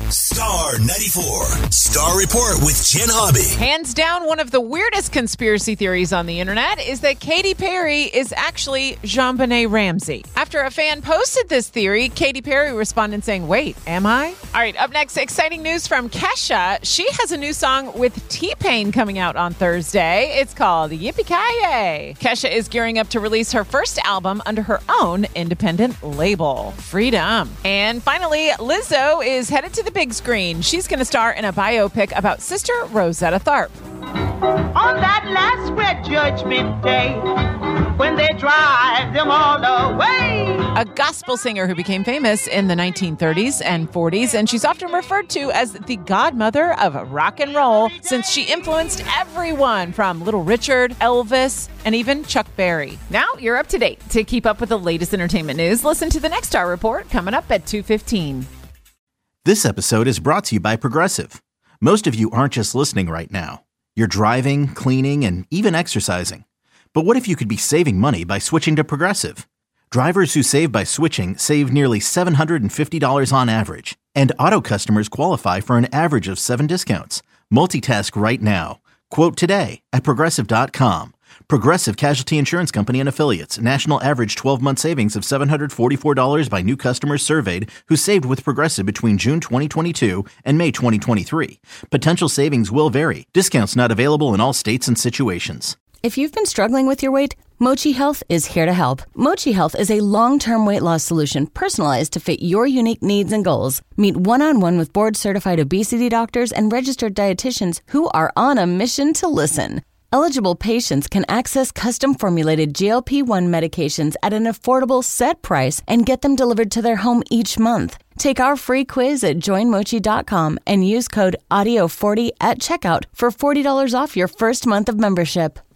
Star 94. Star Report with Jen Hobby. Hands down, one of the weirdest conspiracy theories on the internet is that Katy Perry is actually JonBenet Ramsey. After a fan posted this theory, Katy Perry responded saying, "Wait, am I?" All right, up next, exciting news from Kesha. She has a new song with T-Pain coming out on Thursday. It's called Yippee-Ki-Yay. Kesha is gearing up to release her first album under her own independent label, Freedom. And finally, Lizzo is headed to the big screen. She's going to star in a biopic about Sister Rosetta Tharpe. On that last great judgment day, when they drive them all away. A gospel singer who became famous in the 1930s and 40s, and she's often referred to as the godmother of rock and roll since she influenced everyone from Little Richard, Elvis, and even Chuck Berry. Now you're up to date. To keep up with the latest entertainment news, listen to the Next Star Report coming up at 2:15. This episode is brought to you by Progressive. Most of you aren't just listening right now. You're driving, cleaning, and even exercising. But what if you could be saving money by switching to Progressive? Drivers who save by switching save nearly $750 on average. And auto customers qualify for an average of 7 discounts. Multitask right now. Quote today at Progressive.com. Progressive Casualty Insurance Company and Affiliates. National average 12-month savings of $744 by new customers surveyed who saved with Progressive between June 2022 and May 2023. Potential savings will vary. Discounts not available in all states and situations. If you've been struggling with your weight, Mochi Health is here to help. Mochi Health is a long-term weight loss solution personalized to fit your unique needs and goals. Meet one-on-one with board-certified obesity doctors and registered dietitians who are on a mission to listen. Eligible patients can access custom-formulated GLP-1 medications at an affordable set price and get them delivered to their home each month. Take our free quiz at joinmochi.com and use code AUDIO40 at checkout for $40 off your first month of membership.